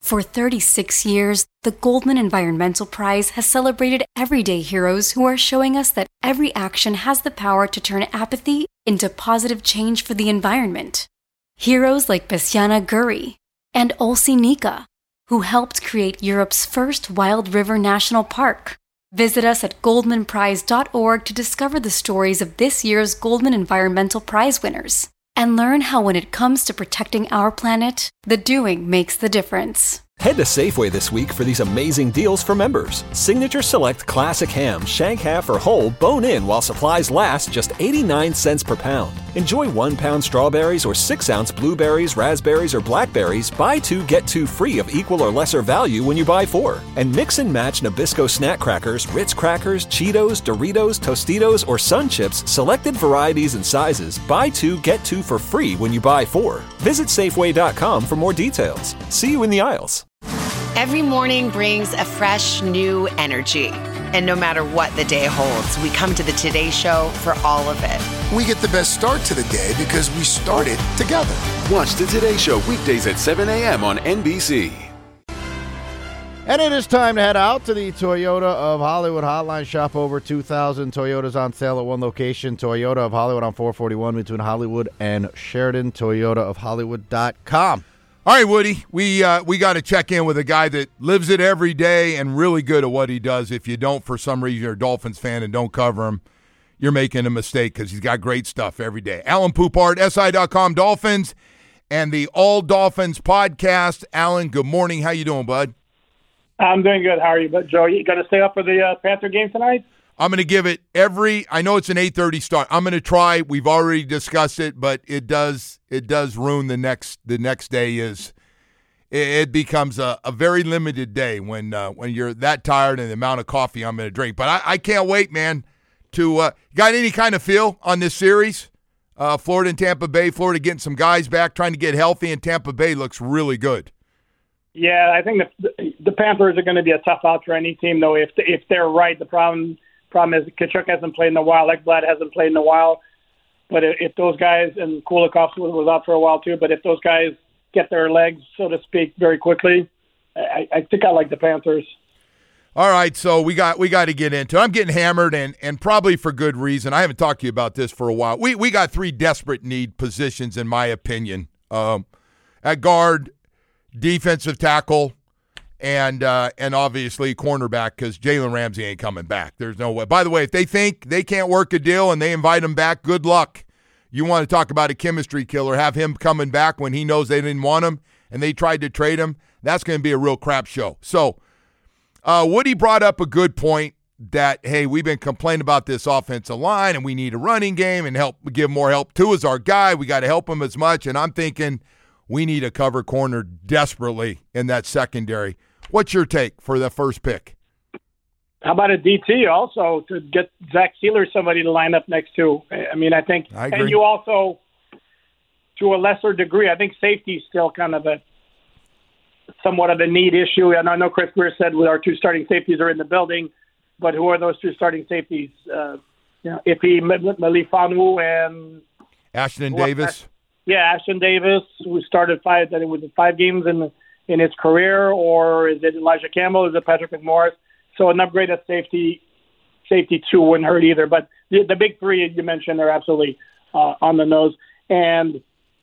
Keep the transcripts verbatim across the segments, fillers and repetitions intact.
For thirty-six years, the Goldman Environmental Prize has celebrated everyday heroes who are showing us that every action has the power to turn apathy into positive change for the environment. Heroes like Bessiana Guri and Olsi Nika, who helped create Europe's first wild river national park. Visit us at goldman prize dot org to discover the stories of this year's Goldman Environmental Prize winners and learn how when it comes to protecting our planet, the doing makes the difference. Head to Safeway this week for these amazing deals for members. Signature Select Classic Ham, Shank Half or Whole, bone-in while supplies last, just eighty-nine cents per pound. Enjoy one-pound strawberries or six-ounce blueberries, raspberries, or blackberries. Buy two, get two free of equal or lesser value when you buy four. And mix and match Nabisco snack crackers, Ritz crackers, Cheetos, Doritos, Tostitos, or Sun Chips, selected varieties and sizes. Buy two, get two for free when you buy four. Visit Safeway dot com for more details. See you in the aisles. Every morning brings a fresh, new energy. And no matter what the day holds, we come to the Today Show for all of it. We get the best start to the day because we started together. Watch the Today Show weekdays at seven a.m. on N B C. And it is time to head out to the Toyota of Hollywood hotline. Shop over two thousand Toyotas on sale at one location. Toyota of Hollywood on four forty-one between Hollywood and Sheridan. Toyota of Hollywood dot com. All right, Woody, we uh, we got to check in with a guy that lives it every day and really good at what he does. If you don't, for some reason, you're a Dolphins fan and don't cover him, you're making a mistake because he's got great stuff every day. Alan Poupart, S I dot com Dolphins, and the All Dolphins podcast. Alan, good morning. How you doing, bud? I'm doing good. How are you, but Joe? You got to stay up for the uh, Panther game tonight? I'm going to give it every – I know it's an eight thirty start. I'm going to try. We've already discussed it, but it does it does ruin the next the next day is it, it becomes a, a very limited day when uh, when you're that tired and the amount of coffee I'm going to drink. But I, I can't wait, man, to uh, – got any kind of feel on this series? Uh, Florida and Tampa Bay. Florida getting some guys back, trying to get healthy, and Tampa Bay looks really good. Yeah, I think the, the Panthers are going to be a tough out for any team, though, if if they're right. The problem – Problem is, Kachuk hasn't played in a while. Ekblad hasn't played in a while. But if, if those guys, and Kulikov was out for a while too, but if those guys get their legs, so to speak, very quickly, I, I think I like the Panthers. All right, so we got we got to get into it. I'm getting hammered, and and probably for good reason. I haven't talked to you about this for a while. We we got three desperate need positions, in my opinion. Um, at guard, defensive tackle, and uh, and obviously cornerback, because Jalen Ramsey ain't coming back. There's no way. By the way, if they think they can't work a deal and they invite him back, good luck. You want to talk about a chemistry killer, have him coming back when he knows they didn't want him and they tried to trade him. That's going to be a real crap show. So uh, Woody brought up a good point that, hey, we've been complaining about this offensive line and we need a running game and help give more help. Tua's our guy. We got to help him as much. And I'm thinking we need a cover corner desperately in that secondary. What's your take for the first pick? How about a D T also to get Zach Sealer somebody to line up next to? I mean, I think, I agree. And you also, to a lesser degree, I think safety is still kind of a somewhat of a need issue. And I know Chris Greer said with our two starting safeties are in the building, but who are those two starting safeties? Uh, you know, if he Malifanu and Ashton Davis. Yeah, Ashton Davis, who started five. I think was it five games in the, in his career, or is it Elijah Campbell? Is it Patrick McMorris? So an upgrade at safety, safety two wouldn't hurt either. But the, the big three you mentioned are absolutely uh, on the nose. And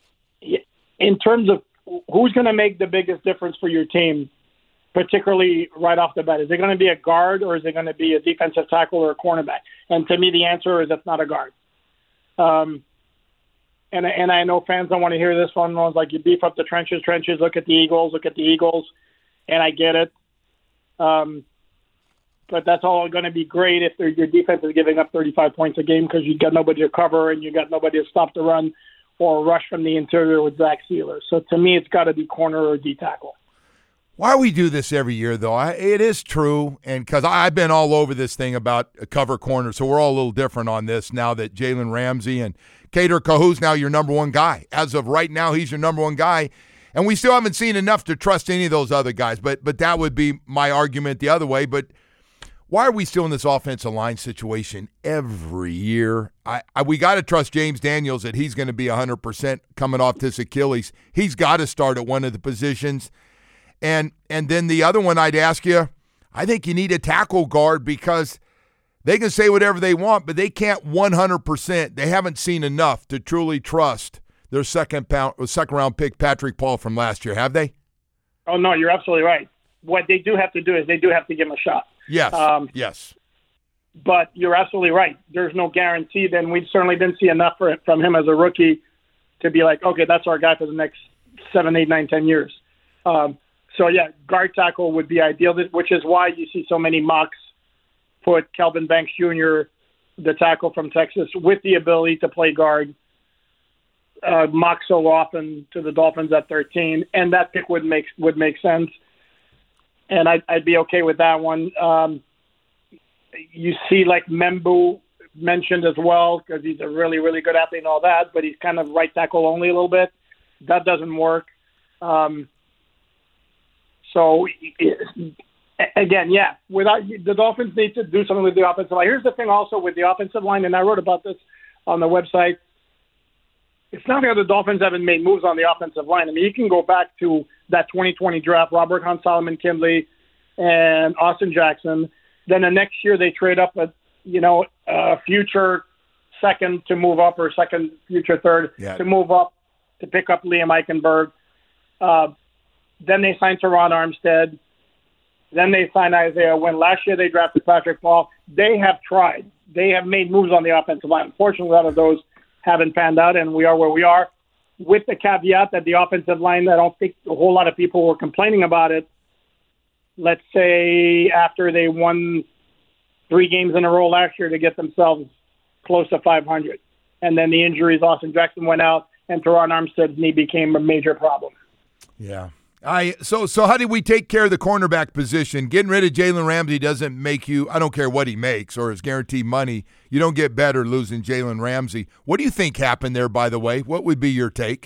in terms of who's going to make the biggest difference for your team, particularly right off the bat, is it going to be a guard or is it going to be a defensive tackle or a cornerback? And to me, the answer is it's not a guard. Um, And and I know fans don't want to hear this one. It's like you beef up the trenches, trenches. Look at the Eagles, look at the Eagles, and I get it. Um, but that's all going to be great if your defense is giving up thirty-five points a game because you got nobody to cover and you got nobody to stop the run or rush from the interior with Zach Sealer. So to me, it's got to be corner or D tackle. Why we do this every year, though, I, it is true, and because I've been all over this thing about a cover corner, so we're all a little different on this now that Jalen Ramsey and Kader Kohou's now your number one guy. As of right now, he's your number one guy, and we still haven't seen enough to trust any of those other guys, but but that would be my argument the other way. But why are we still in this offensive line situation every year? I, I we got to trust James Daniels that he's going to be one hundred percent coming off this Achilles. He's got to start at one of the positions. And and then the other one I'd ask you, I think you need a tackle guard because they can say whatever they want, but they can't one hundred percent. They haven't seen enough to truly trust their second pound, second round pick, Patrick Paul, from last year, have they? Oh, no, you're absolutely right. What they do have to do is they do have to give him a shot. Yes, um, yes. But you're absolutely right. There's no guarantee. Then we certainly didn't see enough for, from him as a rookie to be like, okay, that's our guy for the next seven, eight, nine, ten years. Um, so, yeah, guard tackle would be ideal, which is why you see so many mocks put Kelvin Banks Junior, the tackle from Texas, with the ability to play guard, uh, mock so often to the Dolphins at thirteen, and that pick would make would make sense, and I'd, I'd be okay with that one. Um, you see, like Membu mentioned as well, because he's a really, really good athlete and all that, but he's kind of right tackle only a little bit. That doesn't work. Um, so. It, Again, yeah, without the Dolphins need to do something with the offensive line. Here's the thing also with the offensive line, and I wrote about this on the website. It's not that the Dolphins haven't made moves on the offensive line. I mean, you can go back to that twenty twenty draft, Robert Hunt, Solomon Kindley, and Austin Jackson. Then the next year they trade up a, you know, a future second to move up or second, future third yeah. to move up to pick up Liam Eichenberg. Uh, then they signed Teron Armstead. Then they signed Isaiah Wynn. Last year they drafted Patrick Paul. They have tried. They have made moves on the offensive line. Unfortunately, a lot of those haven't panned out, and we are where we are. With the caveat that the offensive line, I don't think a whole lot of people were complaining about it. Let's say after they won three games in a row last year to get themselves close to five hundred. And then the injuries, Austin Jackson went out, and Teron Armstead's knee became a major problem. Yeah. I so so how did we take care of the cornerback position? Getting rid of Jalen Ramsey doesn't make you, I don't care what he makes or his guaranteed money, you don't get better losing Jalen Ramsey. What do you think happened there, by the way? What would be your take?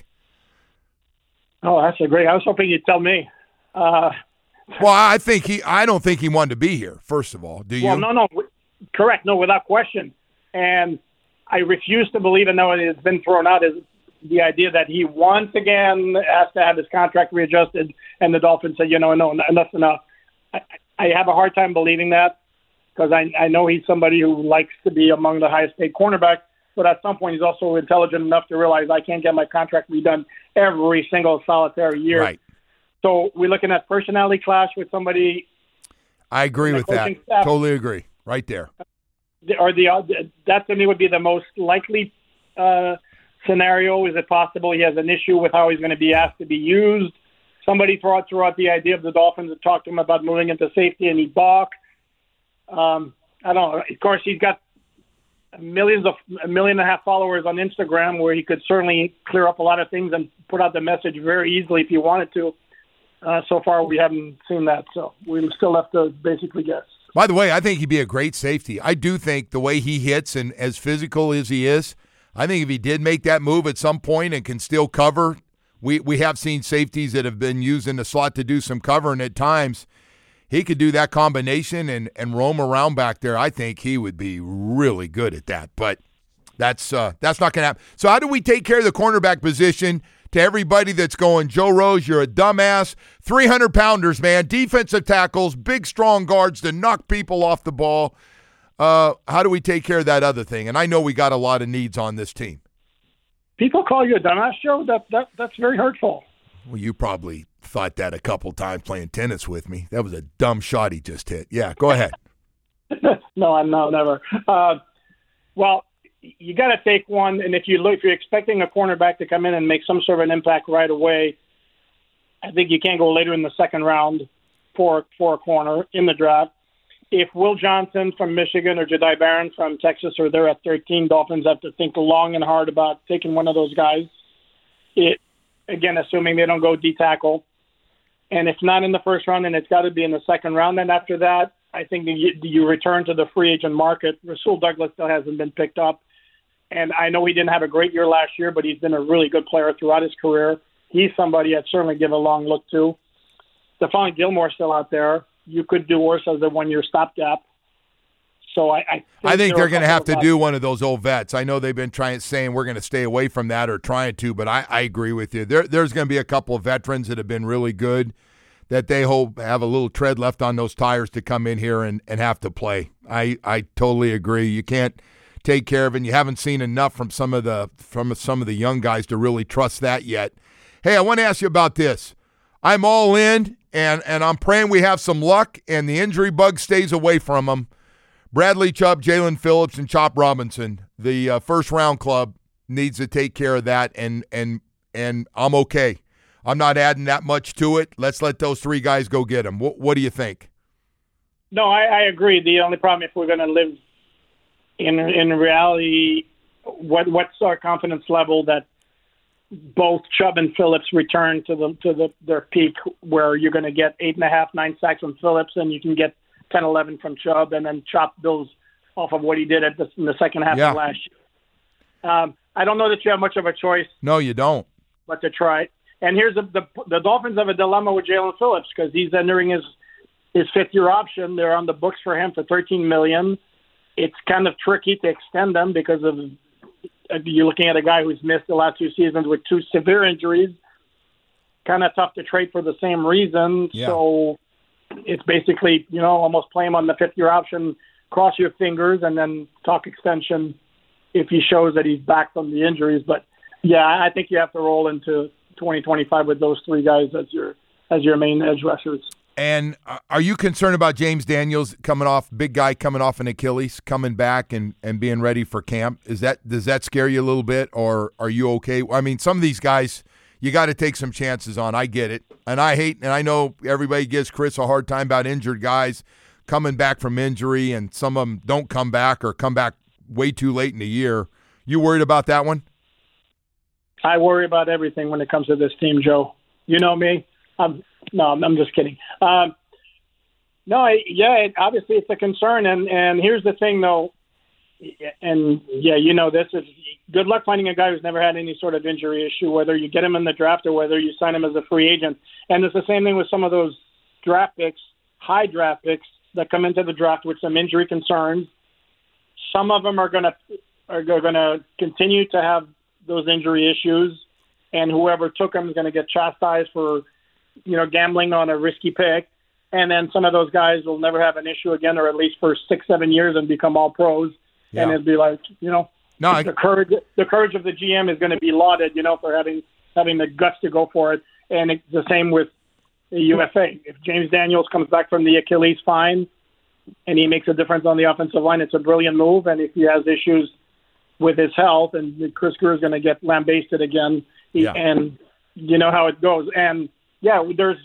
Oh, that's a great, I was hoping you'd tell me. Uh, well, I think he, I don't think he wanted to be here, first of all. Do you? Well, no, no, correct, no, without question. And I refuse to believe, and though it has been thrown out, is the idea that he once again has to have his contract readjusted, and the Dolphins say, you know, no, enough's enough. I, I have a hard time believing that because I, I know he's somebody who likes to be among the highest paid cornerbacks, but at some point he's also intelligent enough to realize I can't get my contract redone every single solitary year. Right. So we're looking at personality clash with somebody. I agree with that. Staff. Totally agree. Right there. Or the that to me would be the most likely uh, scenario. Is it possible he has an issue with how he's going to be asked to be used? Somebody threw out, threw out the idea of the Dolphins to talk to him about moving into safety, and he balked. Um, I don't know. Of course, he's got millions of a million and a half followers on Instagram, where he could certainly clear up a lot of things and put out the message very easily if he wanted to. Uh, so far, we haven't seen that, so we still have to basically guess. By the way, I think he'd be a great safety. I do think the way he hits and as physical as he is, I think if he did make that move at some point and can still cover, we, we have seen safeties that have been used in the slot to do some covering at times. He could do that combination and, and roam around back there. I think he would be really good at that, but that's uh, that's not going to happen. So how do we take care of the cornerback position? To everybody that's going, Joe Rose, you're a dumbass. three hundred pounders, man. Defensive tackles, big, strong guards to knock people off the ball. Uh, how do we take care of that other thing? And I know we got a lot of needs on this team. People call you a dumbass, Joe? That, that, that's very hurtful. Well, you probably thought that a couple times playing tennis with me. That was a dumb shot he just hit. Yeah, go ahead. no, I'm no, never. Uh, well, you got to take one, and if you look, if you're expecting a cornerback to come in and make some sort of an impact right away, I think you can't go later in the second round for for a corner in the draft. If Will Johnson from Michigan or Jedi Barron from Texas are there at thirteen, Dolphins have to think long and hard about taking one of those guys. It again, assuming they don't go D-tackle, and if not in the first round, then it's got to be in the second round. And after that, I think you, you return to the free agent market. Rasul Douglas still hasn't been picked up. And I know he didn't have a great year last year, but he's been a really good player throughout his career. He's somebody I'd certainly give a long look to. Stephon Gilmore's still out there. You could do worse as a one-year stopgap. So I, I think, I think they're going to have to do one of those old vets. I know they've been trying saying we're going to stay away from that or trying to, but I, I agree with you. There, there's going to be a couple of veterans that have been really good that they hope have a little tread left on those tires to come in here and, and have to play. I, I totally agree. You can't take care of it. And you haven't seen enough from some of the from some of the young guys to really trust that yet. Hey, I want to ask you about this. I'm all in, and, and I'm praying we have some luck and the injury bug stays away from them. Bradley Chubb, Jalen Phillips, and Chop Robinson, the uh, first-round club, needs to take care of that, and and and I'm okay. I'm not adding that much to it. Let's let those three guys go get them. What, what do you think? No, I, I agree. The only problem, if we're going to live in in reality, what what's our confidence level that both Chubb and Phillips return to the to the their peak, where you're going to get eight and a half, nine sacks from Phillips, and you can get ten, eleven from Chubb, and then Chop builds off of what he did at the, in the second half yeah. of last year. Um, I don't know that you have much of a choice. No, you don't. But to try. And here's the the, the Dolphins have a dilemma with Jalen Phillips because he's entering his his fifth year option. They're on the books for him for thirteen million dollars. It's kind of tricky to extend them because of you're looking at a guy who's missed the last two seasons with two severe injuries. Kind of tough to trade for the same reason. Yeah. So it's basically, you know, almost play him on the fifth year option, cross your fingers, and then talk extension if he shows that he's back from the injuries. But yeah, I think you have to roll into twenty twenty-five with those three guys as your as your main edge rushers. And are you concerned about James Daniels coming off, big guy coming off an Achilles, coming back and, and being ready for camp? Is that does that scare you a little bit, or are you okay? I mean, some of these guys you got to take some chances on. I get it, and I hate, and I know everybody gives Chris a hard time about injured guys coming back from injury, and some of them don't come back or come back way too late in the year. You worried about that one? I worry about everything when it comes to this team, Joe. You know me. I'm, no, I'm just kidding. Um, no, I, yeah, it, obviously it's a concern. And, and here's the thing, though, and, yeah, you know this. is good luck finding a guy who's never had any sort of injury issue, whether you get him in the draft or whether you sign him as a free agent. And it's the same thing with some of those draft picks, high draft picks, that come into the draft with some injury concerns. Some of them are going to are going to continue to have those injury issues, and whoever took them is going to get chastised for, you know, gambling on a risky pick. And then some of those guys will never have an issue again, or at least for six, seven years, and become all pros. Yeah. And it'd be like, you know, no, I... the courage, the courage of the G M is going to be lauded, you know, for having having the guts to go for it. And it's the same with the U F A. If James Daniels comes back from the Achilles, fine, and he makes a difference on the offensive line, it's a brilliant move. And if he has issues with his health, and Chris Greer is going to get lambasted again, yeah. and you know how it goes. And yeah, there's.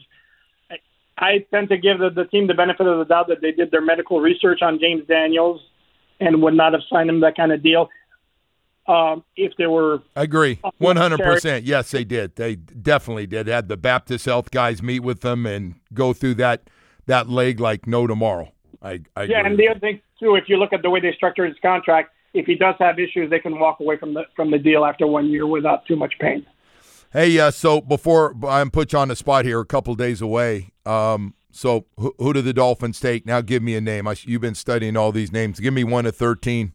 I tend to give the, the team the benefit of the doubt that they did their medical research on James Daniels and would not have signed him that kind of deal um, if they were. I agree, one hundred percent. Yes, they did. They definitely did. They had the Baptist Health guys meet with them and go through that that leg like no tomorrow. I, I yeah, agree. And the other thing too, if you look at the way they structured his contract, if he does have issues, they can walk away from the from the deal after one year without too much pain. Hey, uh, so before I put you on the spot here, a couple days away. Um, so who, who do the Dolphins take? Now give me a name. I, you've been studying all these names. Give me one to thirteen.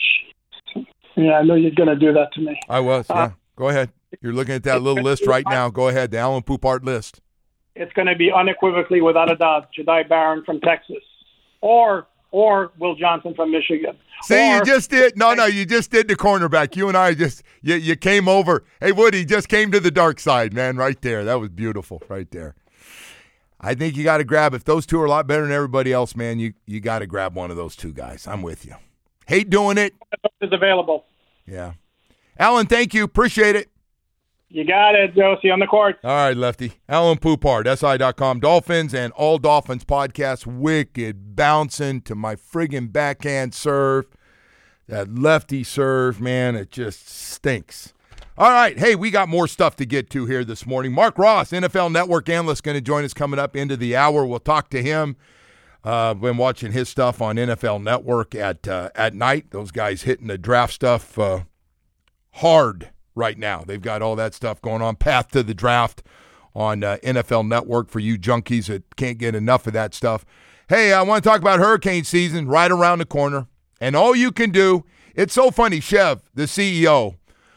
Yeah, I know you're going to do that to me. I was, yeah. Uh, Go ahead. You're looking at that little list right now. Go ahead, the Alan Poupart list. It's going to be unequivocally, without a doubt, Jedi Barron from Texas. Or or Will Johnson from Michigan. See, or, you just did. No, no, you just did the cornerback. You and I just, you, you came over. Hey, Woody, just came to the dark side, man, right there. That was beautiful right there. I think you got to grab, if those two are a lot better than everybody else, man, you, you got to grab one of those two guys. I'm with you. Hate doing it. It's available. Yeah. Alan, thank you. Appreciate it. You got it, Joe. See you on the court. All right, Lefty. Alan Poupart, S I dot com. Dolphins and All Dolphins podcast. Wicked bouncing to my friggin' backhand serve. That lefty serve, man, it just stinks. All right, hey, we got more stuff to get to here this morning. Mark Ross, N F L Network analyst, going to join us coming up into the hour. We'll talk to him. Uh, been watching his stuff on N F L Network at uh, at night. Those guys hitting the draft stuff uh, hard right now. They've got all that stuff going on. Path to the Draft on uh, N F L Network for you junkies that can't get enough of that stuff. Hey, I want to talk about hurricane season right around the corner. And all you can do, it's so funny, Chev, the C E O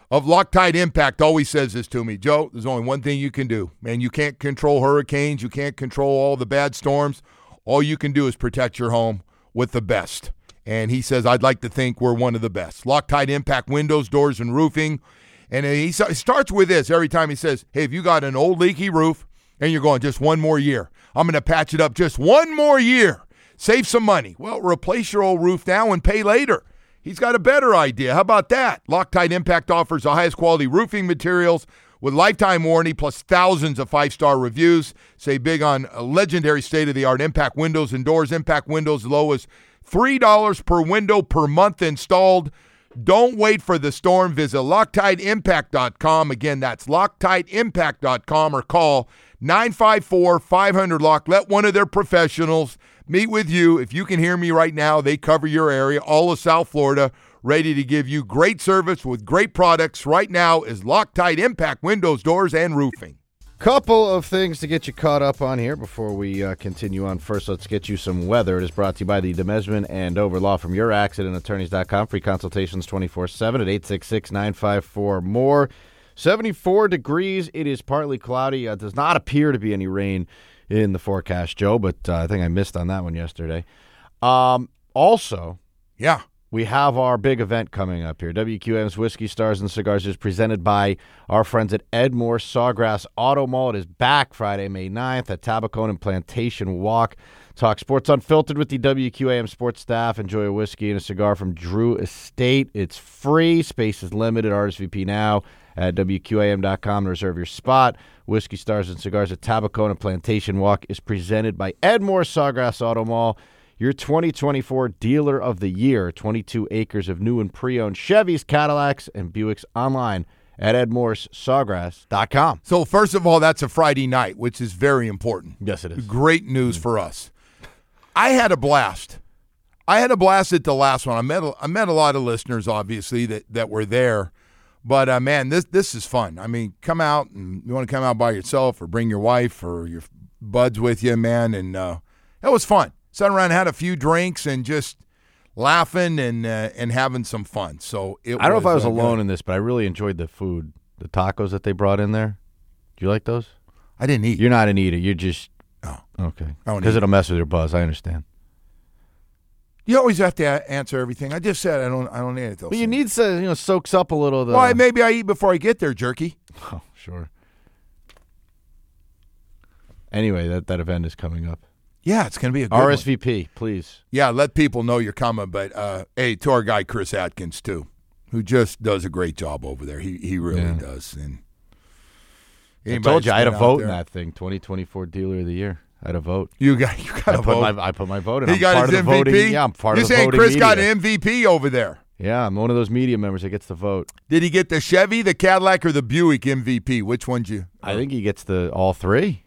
of Loctite Impact always says this to me. Joe, there's only one thing you can do. Man, you can't control hurricanes. You can't control all the bad storms. All you can do is protect your home with the best. And he says, I'd like to think we're one of the best. Loctite Impact windows, doors, and roofing. And he starts with this every time he says, hey, if you got an old leaky roof and you're going just one more year, I'm going to patch it up just one more year. Save some money. Well, replace your old roof now and pay later. He's got a better idea. How about that? Loctite Impact offers the highest quality roofing materials with lifetime warranty plus thousands of five-star reviews. Say big on legendary state-of-the-art Impact windows and doors. Impact windows as low as three dollars per window per month installed. Don't wait for the storm. Visit Loctite Impact dot com. Again, that's Loctite Impact dot com or call nine five four, five hundred, lock. Let one of their professionals meet with you. If you can hear me right now, they cover your area, all of South Florida, ready to give you great service with great products. Right now is Loctite Impact windows, doors, and roofing. Couple of things to get you caught up on here before we uh, continue on. First, let's get you some weather. It is brought to you by the Demesman and Dover Law from your accident attorneys dot com. Free consultations twenty-four seven at eight six six, nine five four, more. seventy-four degrees. It is partly cloudy. Uh, does not appear to be any rain in the forecast, Joe, but uh, I think I missed on that one yesterday. Um, also, yeah, we have our big event coming up here. W Q M's Whiskey Stars and Cigars is presented by our friends at Edmore Sawgrass Auto Mall. It is back Friday, May ninth at Tabacone and Plantation Walk. Talk sports unfiltered with the W Q A M sports staff. Enjoy a whiskey and a cigar from Drew Estate. It's free. Space is limited. R S V P now at W Q A M dot com to reserve your spot. Whiskey Stars and Cigars at Tabacone and Plantation Walk is presented by Edmore Sawgrass Auto Mall, your twenty twenty-four Dealer of the Year. twenty-two acres of new and pre-owned Chevys, Cadillacs, and Buicks online at edmores sawgrass dot com. So first of all, that's a Friday night, which is very important. Yes, it is. Great news mm-hmm. for us. I had a blast. I had a blast at the last one. I met a, I met a lot of listeners, obviously, that, that were there. But, uh, man, this this is fun. I mean, come out, and you want to come out by yourself or bring your wife or your buds with you, man, and uh, it was fun. Sat around, had a few drinks, and just laughing and uh, and having some fun. So it I don't was, know if I was uh, alone good. in this, but I really enjoyed the food, the tacos that they brought in there. Do you like those? I didn't eat. You're not an eater. You're just oh okay because because it'll mess with your buzz. I understand. You always have to a- answer everything. I just said I don't. I don't need it though. But you need to, you know, soaks up a little. The... Well, maybe I eat before I get there, jerky. Oh, sure. Anyway, that, that event is coming up. Yeah, it's going to be a good R S V P, one. please. Yeah, let people know you're coming. But uh, hey, to our guy Chris Atkins too, who just does a great job over there. He he really yeah. does. And I told you I had a vote in that thing. twenty twenty-four Dealer of the Year. I had a vote. You got you got I a put vote. My, I put my vote in. He I'm got part his of the M V P. Voting, yeah, I'm part You're of the saying voting Chris media. got an M V P over there. Yeah, I'm one of those media members that gets the vote. Did he get the Chevy, the Cadillac, or the Buick M V P? Which one'd you? I think he gets the all three.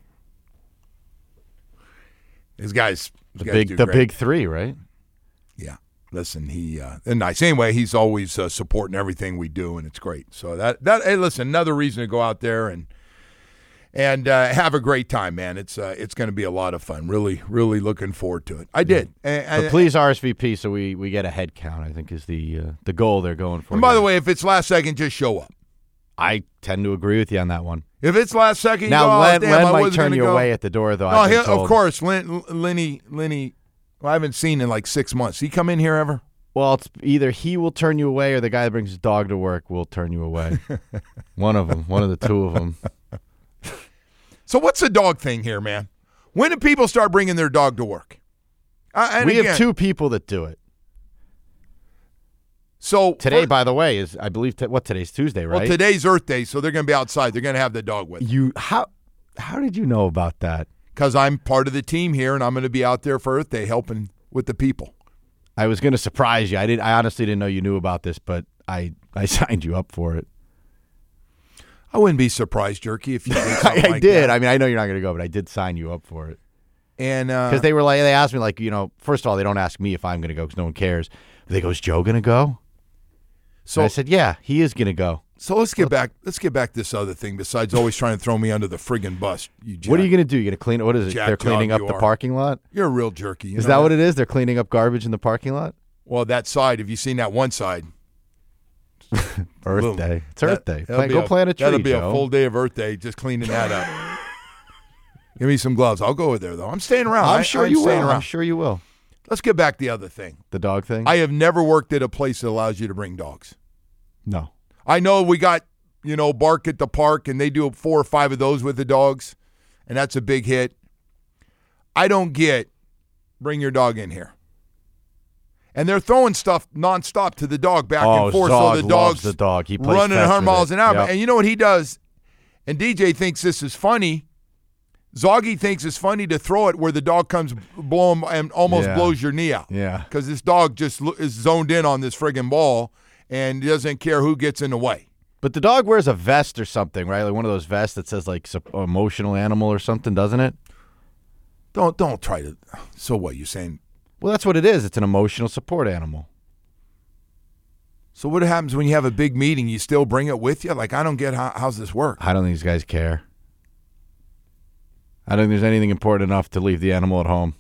His guys, the guys big, do the great. big three, right? Yeah. Listen, he uh, and nice. Anyway, he's always uh, supporting everything we do, and it's great. So that that hey, listen, another reason to go out there and and uh, have a great time, man. It's uh, it's going to be a lot of fun. Really, really looking forward to it. I did. Yeah. And, But and, please R S V P so we, we get a head count. I think is the uh, the goal they're going for. And by here. the way, if it's last second, just show up. I tend to agree with you on that one. If it's last second, Now, you go, Len, oh, damn, Len I might wasn't turn gonna you go. away at the door, though. No, I've he, been told. of course, Lin, Lenny, Lenny. Well, I haven't seen in like six months. He come in here ever? Well, it's either he will turn you away or the guy that brings his dog to work will turn you away. One of them. One of the two of them. So what's the dog thing here, man? When do people start bringing their dog to work? Uh, and we again, have two people that do it. So Today, for, by the way, is I believe t- what today's Tuesday, right? well, today's Earth Day, so they're going to be outside. They're going to have the dog with them. You how how did you know about that? Because I'm part of the team here, and I'm going to be out there for Earth Day helping with the people. I was going to surprise you. I did. I honestly didn't know you knew about this, but I, I signed you up for it. I wouldn't be surprised, Jerky, if you did something I like did. that. I mean, I know you're not going to go, but I did sign you up for it. And because uh, they were like, they asked me, like, you know, first of all, they don't ask me if I'm going to go because no one cares. They go, is Joe going to go? So and I said, yeah, he is going to go. So let's get back. Let's get back to this other thing. Besides always trying to throw me under the friggin' bus. You jack, what are you going to do? You're going to clean it? What is it? Jack They're cleaning job up you the are. parking lot? You're a real jerky. You is know that that what it is? They're cleaning up garbage in the parking lot? Well, that side. Have you seen that one side? Earth Day. It's Earth Day. That'll Plan, go a, plant a tree, That'll be Joe. a full day of Earth Day, just cleaning that up. Give me some gloves. I'll go over there, though. I'm staying around. I'm I, sure I'm you staying will. Around. I'm sure you will. Let's get back to the other thing. The dog thing? I have never worked at a place that allows you to bring dogs. No. I know we got, you know, Bark at the Park, and they do four or five of those with the dogs, and that's a big hit. I don't get bring your dog in here. And they're throwing stuff nonstop to the dog back oh, and forth. dog so the dog's the dog. He plays running one hundred miles an hour. Yep. And you know what he does? And D J thinks this is funny. Zoggy thinks it's funny to throw it where the dog comes blow him and almost yeah. blows your knee out. Yeah. Because this dog just lo- is zoned in on this friggin' ball and doesn't care who gets in the way. But the dog wears a vest or something, right? Like one of those vests that says like emotional animal or something, doesn't it? Don't don't try to. So what, you saying? Well, that's what it is. It's an emotional support animal. So what happens when you have a big meeting? You still bring it with you? Like, I don't get how how's this work? I don't think these guys care. I don't think there's anything important enough to leave the animal at home.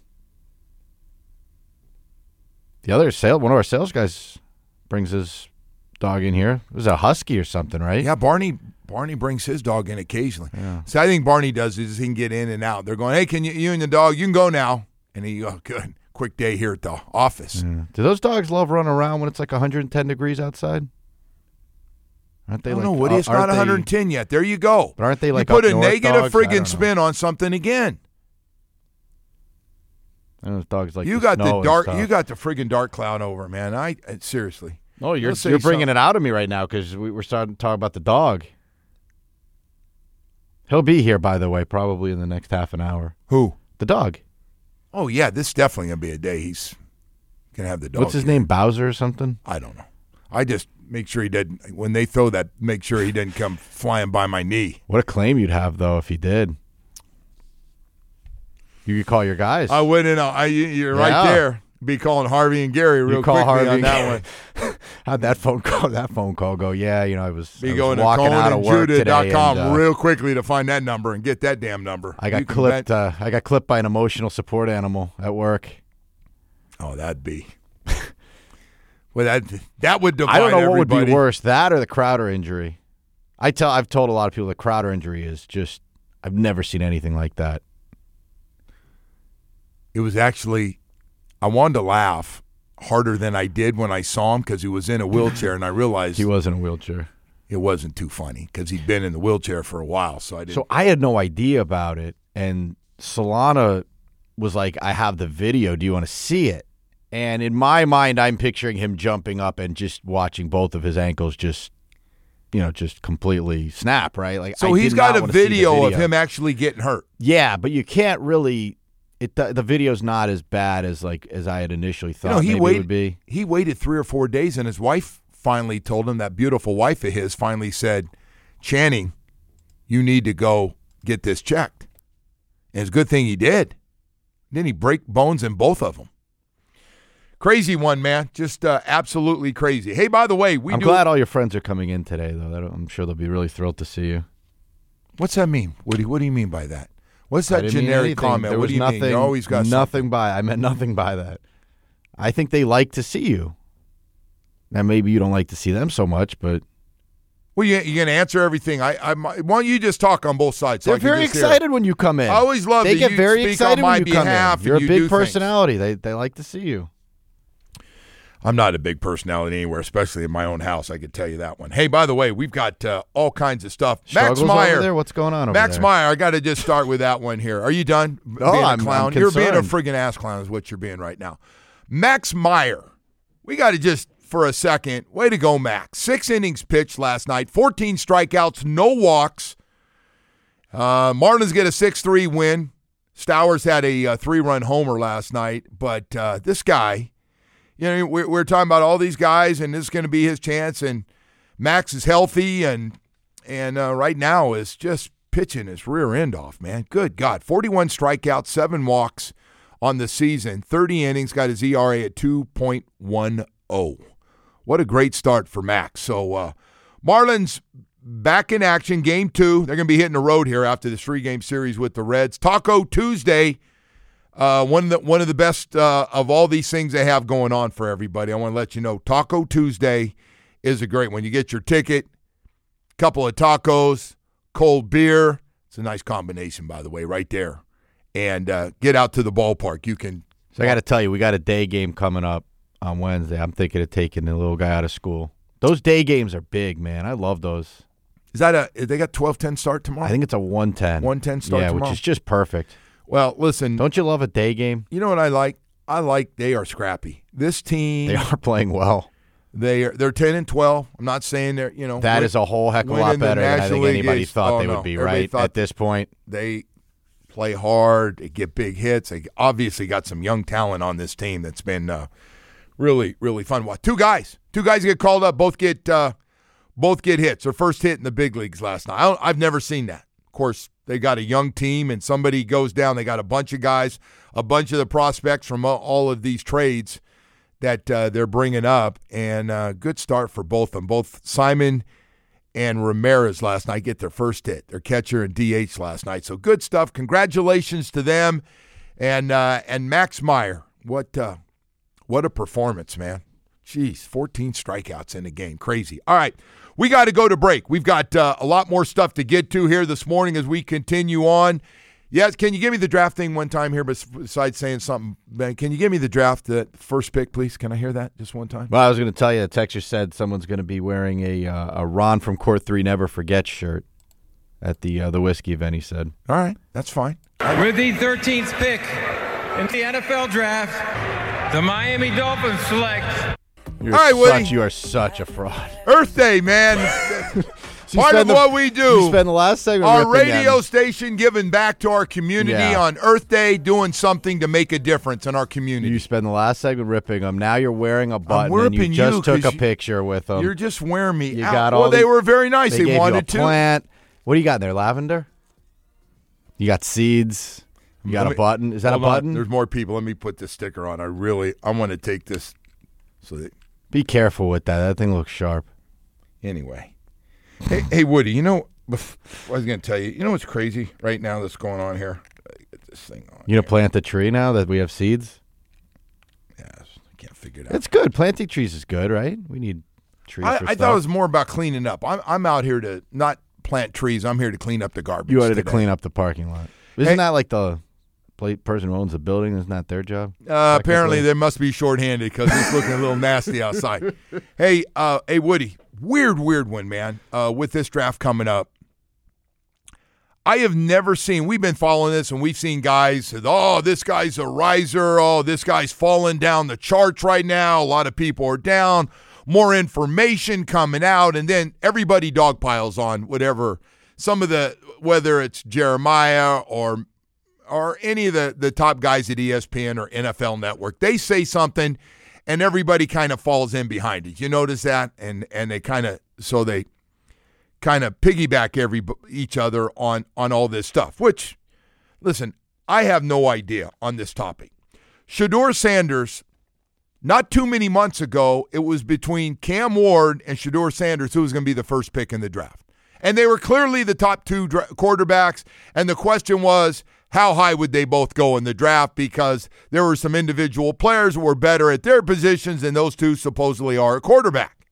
The other sale, one of our sales guys brings his dog in here. It was a husky or something, right? Yeah, Barney Barney brings his dog in occasionally. Yeah. So I think Barney does is he can get in and out. They're going, hey, can you, you and the dog, you can go now. And he go, good, quick day here at the office. Yeah. Do those dogs love running around when it's like one hundred ten degrees outside? Aren't they I don't like, know, Woody. It's not one hundred ten they, yet. There you go. But aren't they like you put up a north negative dogs? I friggin' don't spin on something again. I know those dogs like you the got the snow and dark. stuff. You got the friggin' dark cloud over, man. I, I seriously. Oh, you're Let's say you're bringing something. it out of me right now because we, we're starting to talk about the dog. He'll be here, by the way, probably in the next half an hour. Who? The dog. Oh yeah, this is definitely gonna be a day he's gonna have the dog. What's his here. name? Bowser or something? I don't know. I just make sure he didn't. When they throw that, make sure he didn't come flying by my knee. What a claim you'd have though if he did. You could call your guys. I wouldn't. know. I you're Yeah. right there. Be calling Harvey and Gary real you call quickly Harvey on and that Gary. one. How'd that phone call? That phone call go? Yeah, you know, I was, Be I was going to walking out of work Judah dot today. com and, uh, real quickly to find that number and get that damn number. I got You can clipped. bet- Uh, I got clipped by an emotional support animal at work. Oh, that'd be. Well, that that would divide I don't know what everybody. would be worse, that or the Crowder injury. I tell. I've told a lot of people the Crowder injury is just. I've never seen anything like that. It was actually, I wanted to laugh harder than I did when I saw him because he was in a wheelchair, and I realized He was in a wheelchair. it wasn't too funny because he'd been in the wheelchair for a while. So I didn't. So I had no idea about it, and Solana was like, "I have the video. Do you want to see it?" And in my mind, I'm picturing him jumping up and just watching both of his ankles just, you know, just completely snap. Right? Like, so I he's did got not a want to see the video, of video. him actually getting hurt. Yeah, but you can't really. It the, the video's not as bad as like as I had initially thought. You know, he maybe waited. it would be. He waited three or four days, and his wife finally told him. That beautiful wife of his finally said, "Channing, you need to go get this checked." And it's a good thing he did. Didn't he break bones in both of them? Crazy one, man. Just uh, absolutely crazy. Hey, by the way, we I'm do. glad all your friends are coming in today, though. That- I'm sure they'll be really thrilled to see you. What's that mean? What do you, what do you mean by that? What's I that didn't mean generic anything. comment? There What was do you nothing, mean? You always got nothing something. by. I meant nothing by that. I think they like to see you. Now maybe you don't like to see them so much, but Well, you, you're going to answer everything. I, I why don't you just talk on both sides? So they're I can very just hear it. excited when you come in. I always love They that get you very speak excited on my when you come behalf in. You're and a you big do things. personality. They they like to see you. I'm not a big personality anywhere, especially in my own house. I could tell you that one. Hey, by the way, we've got uh, all kinds of stuff. Struggles Max Meyer. over there. What's going on over Max there? Meyer, I got to just start with that one here. Are you done Oh, being a I'm- clown? I'm You're being a concerned. friggin' ass clown is what you're being right now. Max Meyer. We got to just, for a second, way to go, Max. Six innings pitched last night, fourteen strikeouts, no walks. Uh, Marlins get a six three win. Stowers had a uh, three-run homer last night, but uh, this guy, you know, we're, we're talking about all these guys, and this is going to be his chance, and Max is healthy, and and uh, right now is just pitching his rear end off, man. Good God. forty-one strikeouts, seven walks on the season, thirty innings, got his E R A at two point one oh. What a great start for Max. So uh, Marlins back in action, game two. They're going to be hitting the road here after this three-game series with the Reds. Taco Tuesday, uh, one of the, one of the best uh, of all these things they have going on for everybody. I want to let you know, Taco Tuesday is a great one. You get your ticket, couple of tacos, cold beer. It's a nice combination, by the way, right there. And uh, get out to the ballpark. You can. So I got to tell you, we got a day game coming up on Wednesday. I'm thinking of taking the little guy out of school. Those day games are big, man. I love those. Is that a? They got twelve ten start tomorrow? I think it's a one ten. one ten start yeah, tomorrow. which is just perfect. Well, listen. Don't you love a day game? You know what I like? I like they are scrappy. This team. They are playing well. They are. They're ten and twelve. I'm not saying they're. You know that win, is a whole heck of a lot better than I think anybody is, thought oh, they no. would be. Everybody Right thought at this point, they play hard. They get big hits. They obviously got some young talent on this team that's been uh, really, really fun. What? Two guys. Two guys get called up. Both get. Uh, Both get hits. Their first hit in the big leagues last night. I don't, I've never seen that. Of course, they got a young team, and somebody goes down. They got a bunch of guys, a bunch of the prospects from all of these trades that uh, they're bringing up, and uh, good start for both of them. Both Simon and Ramirez last night get their first hit. Their catcher and D H last night. So good stuff. Congratulations to them. And uh, and Max Meyer, what uh, what a performance, man. Jeez, fourteen strikeouts in the game. Crazy. All right, we got to go to break. We've got uh, a lot more stuff to get to here this morning as we continue on. Yes, can you give me the draft thing one time here besides saying something, Ben? Can you give me the draft, the first pick, please? Can I hear that just one time? Well, I was going to tell you, the texter said someone's going to be wearing a uh, a Ron from Court three Never Forget shirt at the uh, the whiskey event, he said. All right, that's fine. With the thirteenth pick in the N F L draft, the Miami Dolphins select. You're All right, Woody. Such, you are such a fraud. Earth Day, man. So Part of the, what we do. You spend the last segment our radio at station giving back to our community yeah. on Earth Day, doing something to make a difference in our community. You spend the last segment ripping them. Now you're wearing a button, I'm and you just you took a you, picture with them. You're just wearing me you out. Got well, all they the, were very nice. They, they gave wanted you a to. Plant. What do you got in there? Lavender? You got seeds. You got me, a button. Is that a button? On. There's more people. Let me put this sticker on. I really, I want to take this. So that, Be careful with that. That thing looks sharp. Anyway. Hey, hey, Woody, you know, I was going to tell you, you know what's crazy right now that's going on here? Get this thing on. You going to plant the tree now that we have seeds? Yes, I can't figure it out. It's good. Planting trees is good, right? We need trees I, for I stuff. thought it was more about cleaning up. I'm, I'm out here to not plant trees. I'm here to clean up the garbage. You wanted today. to clean up the parking lot. Isn't Hey, that like the person who owns the building? Isn't that their job? Uh, apparently, they must be shorthanded because it's looking a little nasty outside. Hey, uh, hey, Woody, weird, weird one, man. Uh, with this draft coming up, I have never seen. We've been following this, and we've seen guys say, "Oh, this guy's a riser. Oh, this guy's falling down the charts right now. A lot of people are down. More information coming out, and then everybody dogpiles on whatever. Some of the whether it's Jeremiah or." or any of the, the top guys at E S P N or N F L Network, they say something and everybody kind of falls in behind it. You notice that? And and they kind of, so they kind of piggyback every each other on, on all this stuff, which, listen, I have no idea on this topic. Shedeur Sanders, not too many months ago, it was between Cam Ward and Shedeur Sanders who was going to be the first pick in the draft. And they were clearly the top two dra- quarterbacks, and the question was, how high would they both go in the draft? Because there were some individual players who were better at their positions than those two supposedly are at quarterback.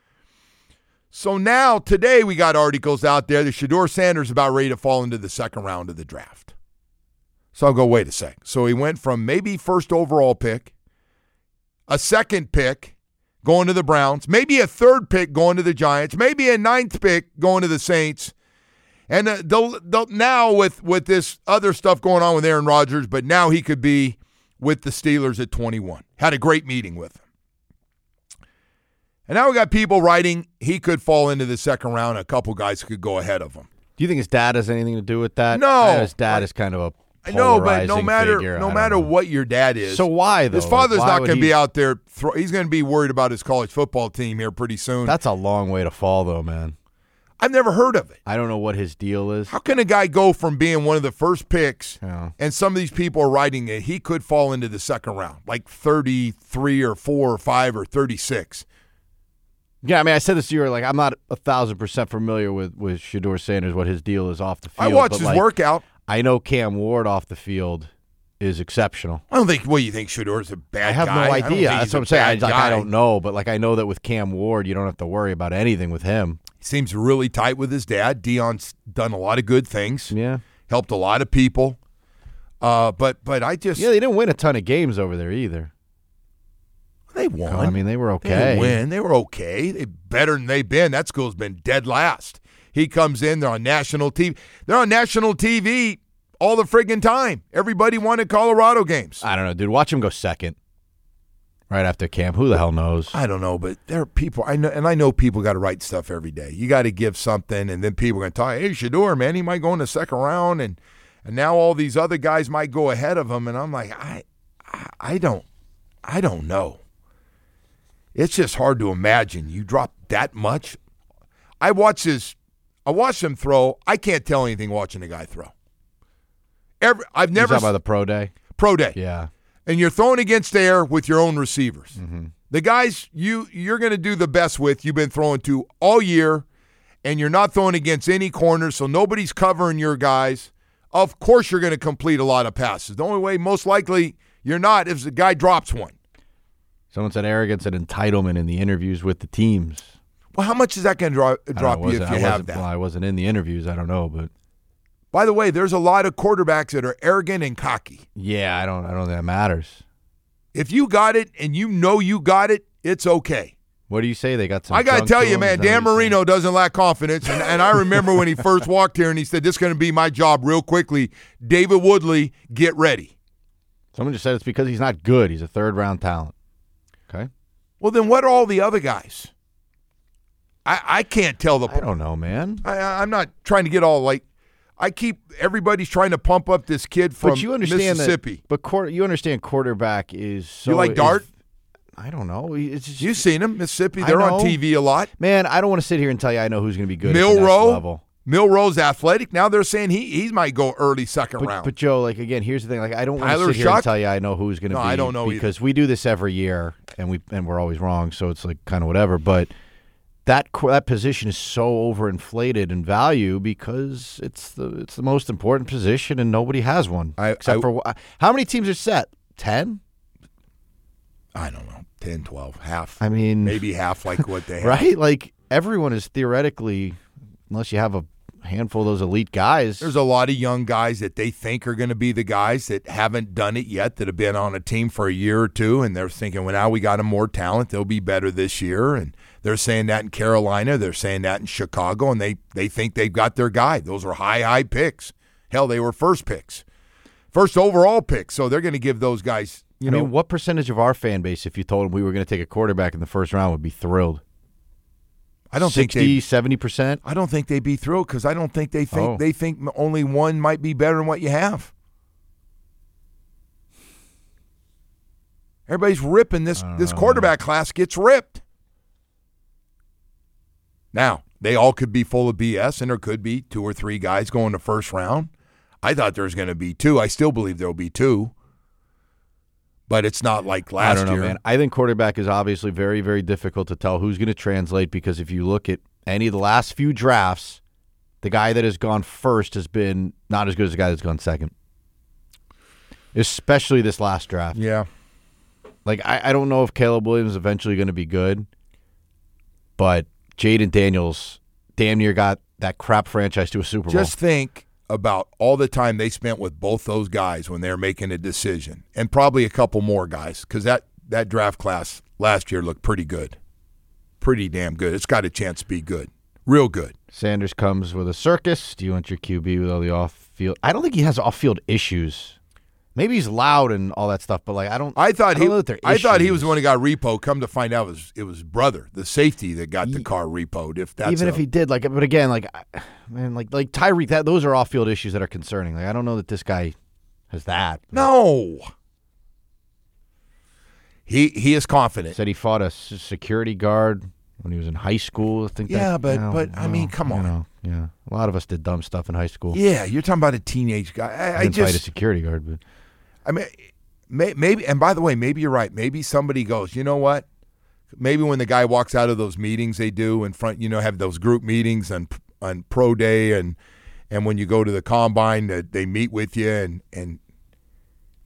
So now, today, we got articles out there that Shedeur Sanders is about ready to fall into the second round of the draft. So I'll go, wait a sec. So he went from maybe first overall pick, a second pick going to the Browns, maybe a third pick going to the Giants, maybe a ninth pick going to the Saints. And uh, they'll, they'll, now with, with this other stuff going on with Aaron Rodgers, but now he could be with the Steelers at twenty-one. Had a great meeting with him. And now we got people writing he could fall into the second round. A couple guys could go ahead of him. Do you think his dad has anything to do with that? No. I know his dad I, is kind of a I know, but no polarizing matter figure. no I matter know. what your dad is. So why, though? His father's Why not would going to he- be out there. Throw, he's going to be worried about his college football team here pretty soon. That's a long way to fall, though, man. I've never heard of it. I don't know what his deal is. How can a guy go from being one of the first picks, Yeah. and some of these people are writing that he could fall into the second round, like thirty-three or four or five or thirty-six? Yeah, I mean, I said this to you, like, I'm not a thousand percent familiar with, with Shedeur Sanders, what his deal is off the field. I watched but, his like, workout. I know Cam Ward off the field is exceptional. I don't think. What do you think? Shedor's a bad guy? I have guy? no idea. That's what I'm saying. I, like, I don't know, but like I know that with Cam Ward, you don't have to worry about anything with him. He seems really tight with his dad. Deion's done a lot of good things. Yeah, helped a lot of people. Uh, but but I just yeah, they didn't win a ton of games over there either. They won. I mean, they were okay. They didn't win. They were okay. They better than they've been. That school's been dead last. He comes in. They're on national T V. They're on national T V all the friggin' time. Everybody wanted Colorado games. I don't know, dude. Watch him go second right after camp. Who the hell knows? I don't know, but there are people. I know, and I know people got to write stuff every day. You got to give something, and then people are going to talk. Hey, Shedeur, man, he might go in the second round, and and now all these other guys might go ahead of him. And I'm like, I, I, I don't, I don't know. It's just hard to imagine you drop that much. I watch his, I watched him throw. I can't tell anything watching the guy throw. Every, I've never. You're talking about the pro day. Pro day. Yeah. And you're throwing against air with your own receivers. Mm-hmm. The guys you you're going to do the best with. You've been throwing to all year, and you're not throwing against any corners, so nobody's covering your guys. Of course, you're going to complete a lot of passes. The only way, most likely, you're not is the guy drops one. Someone said arrogance and entitlement in the interviews with the teams. Well, how much is that going to drop, drop know, you if you I have that? Well, I wasn't in the interviews. I don't know, but by the way, there's a lot of quarterbacks that are arrogant and cocky. Yeah, I don't. I don't think that matters. If you got it and you know you got it, it's okay. What do you say? They got some. I got to tell you, him? man, Dan Marino doesn't lack confidence. And, and I remember when he first walked here and he said, this is going to be my job real quickly. David Woodley, get ready. Someone just said it's because he's not good. He's a third-round talent. Okay. Well, then what are all the other guys? I, I can't tell the. I don't know, man. I, I'm not trying to get all like. I keep everybody's trying to pump up this kid from but you understand Mississippi. That, but quarter, you understand quarterback is so. You like Dart? Is, I don't know. It's just, You've seen him, Mississippi. They're on T V a lot. Man, I don't want to sit here and tell you I know who's going to be good Milroe, at the next level. Milroe's athletic. Now they're saying he he might go early second but, round. But Joe, like again, here's the thing. Like I don't want Tyler to sit Shuck? here and tell you I know who's going to no, be. I don't know because either. we do this every year and we and we're always wrong. So it's like kind of whatever. But that that position is so overinflated in value because it's the it's the most important position and nobody has one I, except I, for how many teams are set? Ten? I don't know. ten, twelve, half. I mean, maybe half like what they have. Right? Like everyone is theoretically, unless you have a handful of those elite guys. There's a lot of young guys that they think are going to be the guys that haven't done it yet, that have been on a team for a year or two, and they're thinking, well, now we got them more talent. They'll be better this year. And they're saying that in Carolina. They're saying that in Chicago, and they, they think they've got their guy. Those are high, high picks. Hell, they were first picks. First overall picks. So they're going to give those guys, you I know. mean, what percentage of our fan base, if you told them we were going to take a quarterback in the first round, would be thrilled? I don't sixty, think they seventy percent. I don't think they'd be thrilled because I don't think they think oh. they think only one might be better than what you have. Everybody's ripping this this quarterback class gets ripped. Now, they all could be full of B S, and there could be two or three guys going to first round. I thought there was going to be two. I still believe there will be two. But it's not like last I don't know, year. man. I think quarterback is obviously very, very difficult to tell who's going to translate because if you look at any of the last few drafts, the guy that has gone first has been not as good as the guy that's gone second. Especially this last draft. Yeah. Like, I, I don't know if Caleb Williams is eventually going to be good, but Jaden Daniels damn near got that crap franchise to a Super Bowl. Just think about all the time they spent with both those guys when they were making a decision, and probably a couple more guys, because that, that draft class last year looked pretty good. Pretty damn good. It's got a chance to be good. Real good. Sanders comes with a circus. Do you want your Q B with all the off-field? I don't think he has off-field issues. Maybe he's loud and all that stuff, but like I don't. I thought I don't he. know that they're I thought he issues. was the one who got repoed. Come to find out, it was it was his brother, the safety, that got the car repoed. If that's even a, if he did, like, but again, like, I- man, like, like Tyreek, that those are off-field issues that are concerning. Like, I don't know that this guy has that. no, he he is confident. Said he fought a s- security guard when he was in high school. I think. Yeah, that, but- you know, but, I well, mean, come you on. know, yeah, a lot of us did dumb stuff in high school. Yeah, you're talking about a teenage guy. I, I I didn't fight a just. security guard, but I mean, may, maybe. And by the way, maybe you're right. Maybe somebody goes, you know what? Maybe when the guy walks out of those meetings they do in front, you know, have those group meetings on on pro day, and and when you go to the combine, that they meet with you, and and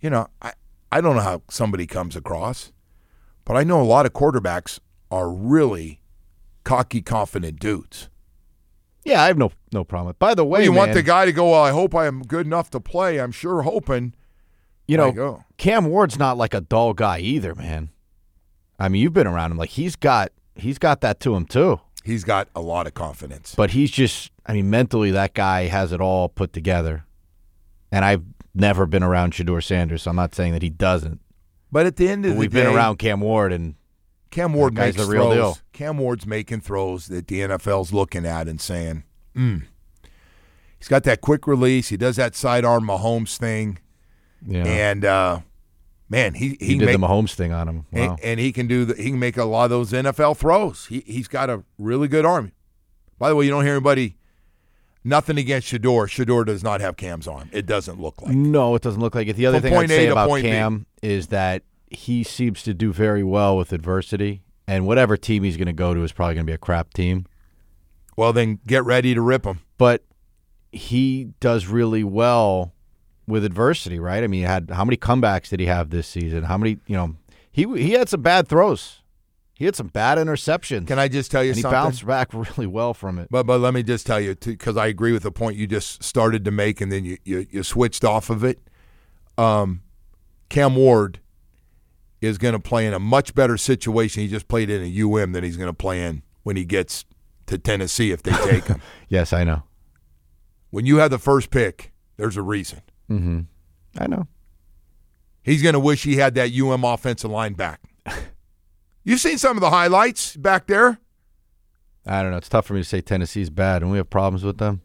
you know, I, I don't know how somebody comes across, but I know a lot of quarterbacks are really cocky, confident dudes. Yeah, I have no no problem with it. By the way, well, you man, want the guy to go, well, I hope I am good enough to play. I'm sure hoping. You know, There you go. Cam Ward's not like a dull guy either, man. I mean, you've been around him. Like, he's got he's got that to him, too. He's got a lot of confidence. But he's just, I mean, mentally, that guy has it all put together. And I've never been around Shedeur Sanders, so I'm not saying that he doesn't. But at the end of But the we've day, been around Cam Ward, and Cam Ward that guy's makes the real throws. deal. Cam Ward's making throws that the N F L's looking at and saying, hmm. He's got that quick release. He does that sidearm Mahomes thing. Yeah. And, uh, man, he, he, he did make, the Mahomes thing on him. Wow. and, and he can do the, he can make a lot of those N F L throws. He, he's got a really good arm. By the way, you don't hear anybody, nothing against Shedeur. Shedeur does not have Cam's arm. It doesn't look like. No, it doesn't look like it. The other From thing I'd point A say to about point B. Cam is that he seems to do very well with adversity, and whatever team he's going to go to is probably going to be a crap team. Well, then get ready to rip him. But he does really well with adversity, right? I mean, he had how many comebacks did he have this season? How many, you know, he he had some bad throws. He had some bad interceptions. Can I just tell you and something? he bounced back really well from it. But but let me just tell you, because I agree with the point you just started to make, and then you, you, you switched off of it. Um, Cam Ward is going to play in a much better situation. He just played in a U M than he's going to play in when he gets to Tennessee if they take him. Yes, I know. When you have the first pick, there's a reason. Mm-hmm. I know. He's going to wish he had that U M offensive line back. You've seen some of the highlights back there. I don't know. It's tough for me to say Tennessee's bad, and we have problems with them.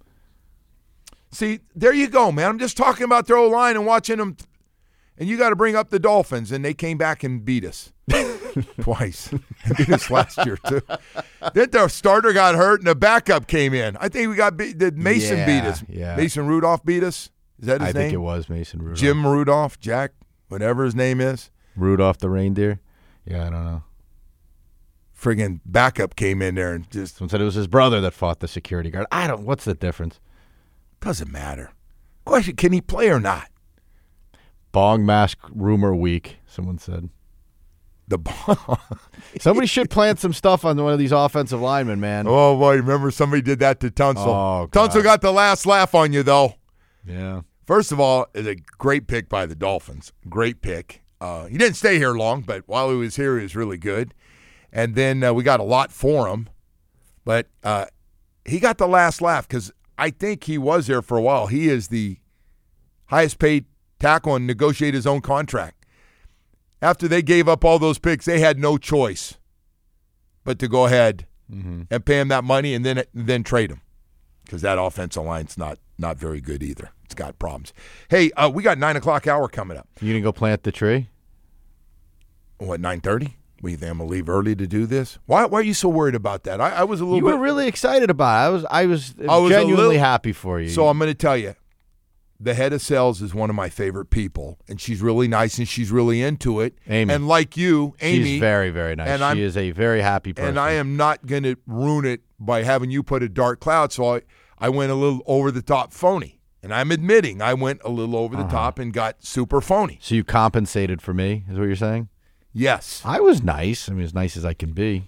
See, there you go, man. I'm just talking about their O-line and watching them. And you got to bring up the Dolphins, and they came back and beat us twice. Beat us last year, too. Then their starter got hurt, and the backup came in. I think we got beat. Did Mason yeah, beat us? Yeah. Mason Rudolph beat us? Is that his I name? I think it was Mason Rudolph. Jim Rudolph, Jack, whatever his name is. Rudolph the reindeer? Yeah, I don't know. Friggin' backup came in there and just. Someone said it was his brother that fought the security guard. I don't. What's the difference? Doesn't matter. Question: can he play or not? Bong mask rumor week. Someone said. The bong. Somebody should plant some stuff on one of these offensive linemen, man. Oh boy! Remember somebody did that to Tunsil. Oh, Tunsil got the last laugh on you, though. Yeah. First of all, it's a great pick by the Dolphins. Great pick. Uh, he didn't stay here long, but while he was here, he was really good. And then uh, we got a lot for him. But uh, he got the last laugh because I think he was there for a while. He is the highest paid tackle and negotiate his own contract. After they gave up all those picks, they had no choice but to go ahead mm-hmm. and pay him that money and then then trade him because that offensive line's not not very good either. It's got problems. Hey, uh, we got nine o'clock hour coming up. You gonna go plant the tree? What, nine thirty? We think I'm gonna leave early to do this. Why? Why are you so worried about that? I, I was a little. You bit, were really excited about it. I was. I was, I was genuinely little, happy for you. So I'm going to tell you, the head of sales is one of my favorite people, and she's really nice and she's really into it. Amy, and like you, Amy, she's very, very nice. And she I'm, is a very happy person. And I am not going to ruin it by having you put a dark cloud. So I, I went a little over the top phony, and I'm admitting I went a little over the uh-huh. top and got super phony. So you compensated for me, is what you're saying? Yes. I was nice. I mean, as nice as I can be.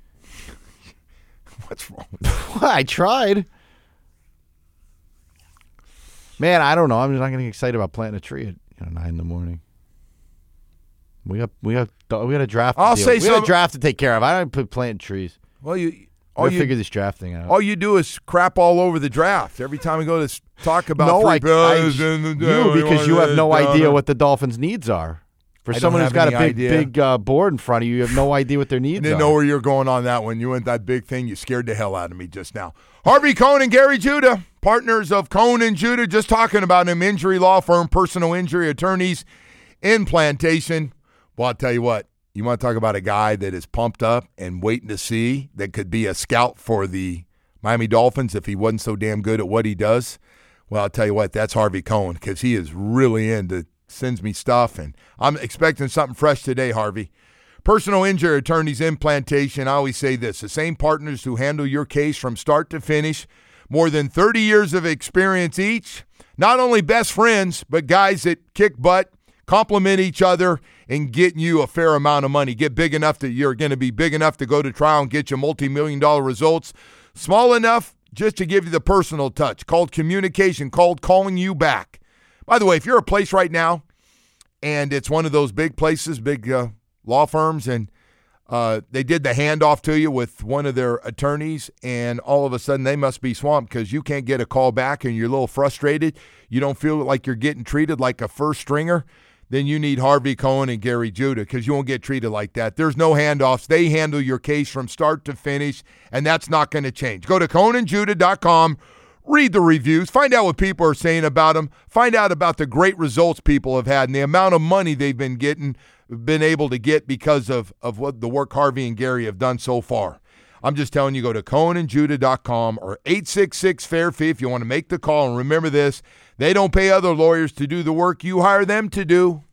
What's wrong with that? I tried. Man, I don't know. I'm just not getting excited about planting a tree at you know, nine in the morning. We got we got we got a draft. I'll to say we some, got a draft to take care of. I don't put planting trees. Well, you all you figure this draft thing out. All you do is crap all over the draft every time we go to talk about. No, three I, bills I, in the you because you have no idea what the Dolphins' needs are. For I someone who's got a big, idea. big uh, board in front of you, you have no idea what their needs I didn't are. know where you're going on that one. You went that big thing. You scared the hell out of me just now. Harvey Cohn and Gary Judah, partners of Cohn and Judah, just talking about him, injury law firm, personal injury attorneys in Plantation. Well, I'll tell you what, you want to talk about a guy that is pumped up and waiting to see that could be a scout for the Miami Dolphins if he wasn't so damn good at what he does. Well, I'll tell you what, that's Harvey Cohn because he is really into sends me stuff, and I'm expecting something fresh today, Harvey. Personal injury attorneys in Plantation, I always say this, the same partners who handle your case from start to finish, more than thirty years of experience each, not only best friends, but guys that kick butt, complement each other and getting you a fair amount of money. Get big enough that you're going to be big enough to go to trial and get you multi-million dollar results. Small enough just to give you the personal touch, called communication, called calling you back. By the way, if you're a place right now and it's one of those big places, big uh, law firms, and uh, they did the handoff to you with one of their attorneys, and all of a sudden they must be swamped because you can't get a call back and you're a little frustrated, you don't feel like you're getting treated like a first stringer, then you need Harvey Cohen and Gary Judah because you won't get treated like that. There's no handoffs. They handle your case from start to finish, and that's not going to change. Go to cohen and judah dot com, read the reviews, find out what people are saying about them, find out about the great results people have had and the amount of money they've been getting, been able to get because of, of what the work Harvey and Gary have done so far. I'm just telling you, go to cohen and judah dot com or eight six six, fair fee if you want to make the call. And remember this, they don't pay other lawyers to do the work you hire them to do.